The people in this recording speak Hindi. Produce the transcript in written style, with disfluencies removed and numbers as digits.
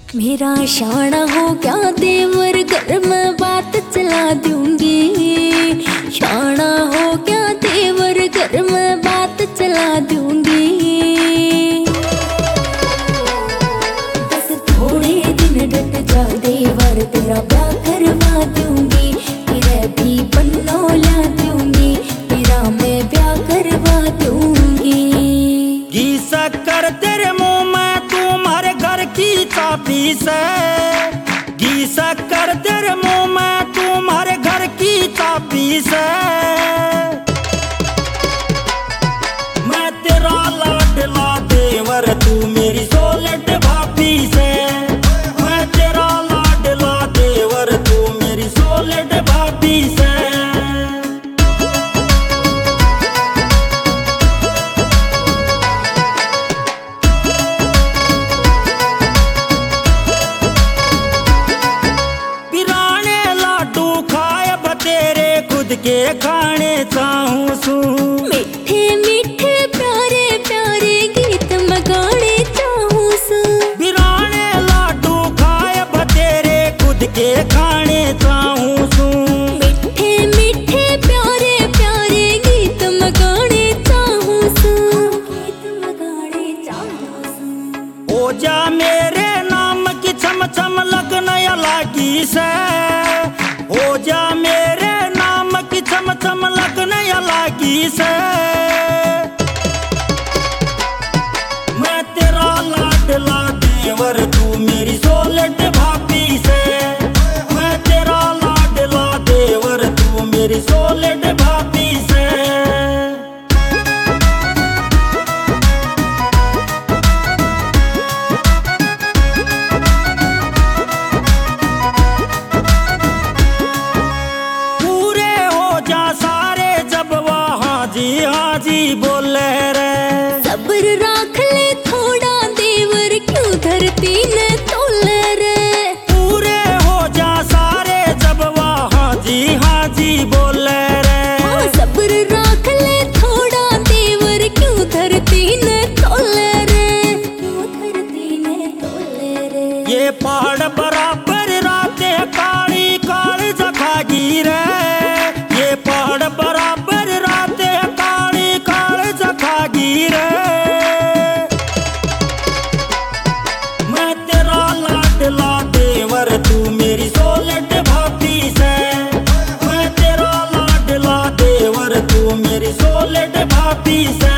मेरा शाना हो क्या देवर, घर में बात चला दूंगी। शाना हो क्या देवर, घर में बात चला दूंगी। बस थोड़े दिन डट जा देवर, तेरा ब्याह करवा दूंगी। तेरे भी पन्नों ला दूंगी, तेरा मैं ब्याह करवा दूंगी। घी शक्कर तेरे मुंह में तुम्हारे घर की चाबी से, घी शक्कर तेरे मुंह में तुम्हारे घर की चाबी से। मैं तेरा लाडला देवर, तू मेरी सोलट भाभी से। मैं तेरा लाडला देवर, तू मेरी सोलट भाभी से। के खाने चाहूं सू, मीठे मीठे प्यारे प्यारे गीत मैं गाने चाहूं सू। बिराने लाडू खाए बतेरे खुद के खाने चाहूं सू। मीठे मीठे प्यारे प्यारे गीत मैं गाने चाहूं सू। गीत मैं गाने चाहूं सू। ओ जा मेरे नाम की छम छम लगन लागी से। ओ जा मेरे छम छम लगन लागी से। मैं तेरा लाडला देवर, तू मेरी सोलट भाभी से। मैं तेरा लाडला देवर, तू मेरी सोलट भाभी से। हाँ जी बोले रे, सब्र राख ले थोड़ा देवर, क्यों धरती ने तोले रे। पूरे हो जा सारे जब हाँ जी बोले रे। हाँ सब्र राख ले थोड़ा देवर, क्यों धरती ने तोले रे। क्यों धरती ने तोले रे। ये पहाड़ बराबर रातें काली काल जखागी रे। ये पहाड़ बराबर मैं तेरा लाडला देवर, तू मेरी सोलट भाभी से। मैं तेरा लाडला देवर, तू मेरी सोलट भाभी से।